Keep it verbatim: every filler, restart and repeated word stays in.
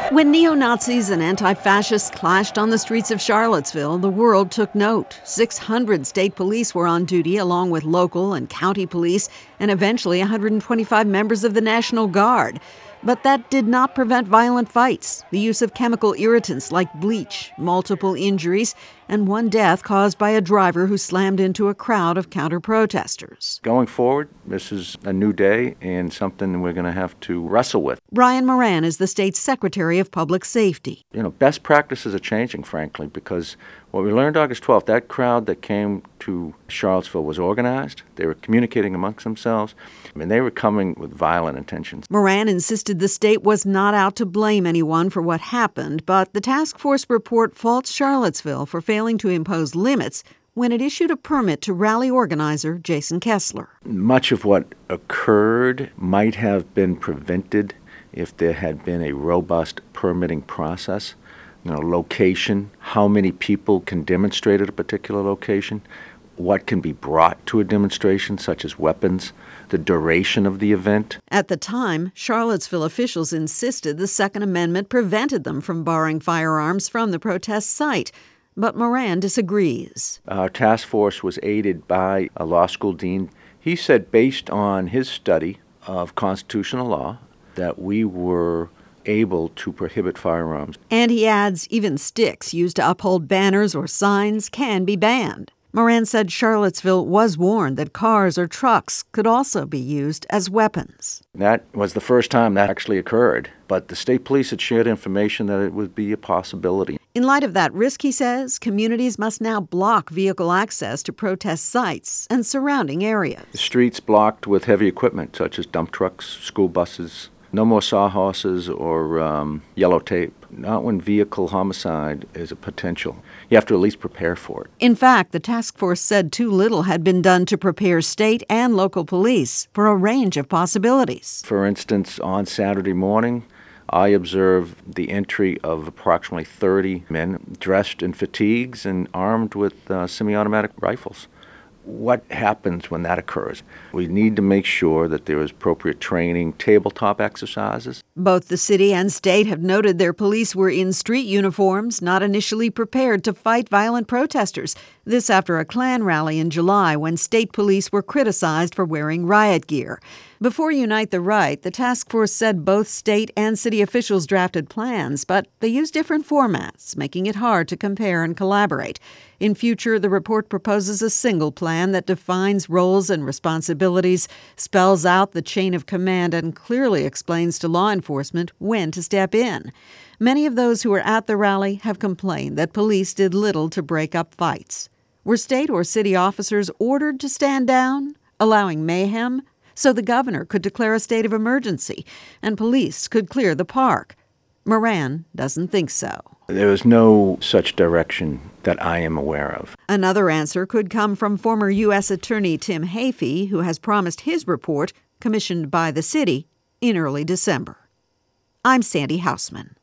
When neo-Nazis and anti-fascists clashed on the streets of Charlottesville, the world took note. six hundred state police were on duty, along with local and county police, and eventually one hundred twenty-five members of the National Guard. But that did not prevent violent fights, the use of chemical irritants like bleach, multiple injuries, and one death caused by a driver who slammed into a crowd of counter-protesters. Going forward, this is a new day and something we're going to have to wrestle with. Brian Moran is the state's Secretary of Public Safety. You know, best practices are changing, frankly, because what we learned August twelfth, that crowd that came to Charlottesville was organized. They were communicating amongst themselves. I mean, they were coming with violent intentions. Moran insisted the state was not out to blame anyone for what happened, but the task force report faults Charlottesville for failing to impose limits when it issued a permit to rally organizer Jason Kessler. Much of what occurred might have been prevented if there had been a robust permitting process. You know, location, how many people can demonstrate at a particular location, what can be brought to a demonstration, such as weapons, the duration of the event. At the time, Charlottesville officials insisted the Second Amendment prevented them from borrowing firearms from the protest site. But Moran disagrees. Our task force was aided by a law school dean. He said, based on his study of constitutional law, that we were able to prohibit firearms. And he adds even sticks used to uphold banners or signs can be banned. Moran said Charlottesville was warned that cars or trucks could also be used as weapons. That was the first time that actually occurred, but the state police had shared information that it would be a possibility. In light of that risk, he says, communities must now block vehicle access to protest sites and surrounding areas. The streets blocked with heavy equipment, such as dump trucks, school buses. No more sawhorses or um, yellow tape. Not when vehicle homicide is a potential. You have to at least prepare for it. In fact, the task force said too little had been done to prepare state and local police for a range of possibilities. For instance, on Saturday morning, I observed the entry of approximately thirty men dressed in fatigues and armed with uh, semi-automatic rifles. What happens when that occurs? We need to make sure that there is appropriate training, tabletop exercises. Both the city and state have noted their police were in street uniforms, not initially prepared to fight violent protesters. This after a Klan rally in July when state police were criticized for wearing riot gear. Before Unite the Right, the task force said both state and city officials drafted plans, but they used different formats, making it hard to compare and collaborate. In future, the report proposes a single plan that defines roles and responsibilities, spells out the chain of command, and clearly explains to law enforcement when to step in. Many of those who were at the rally have complained that police did little to break up fights. Were state or city officers ordered to stand down, allowing mayhem? So the governor could declare a state of emergency and police could clear the park. Moran doesn't think so. There was no such direction that I am aware of. Another answer could come from former U S Attorney Tim Heaphy, who has promised his report, commissioned by the city, in early December. I'm Sandy Hausman.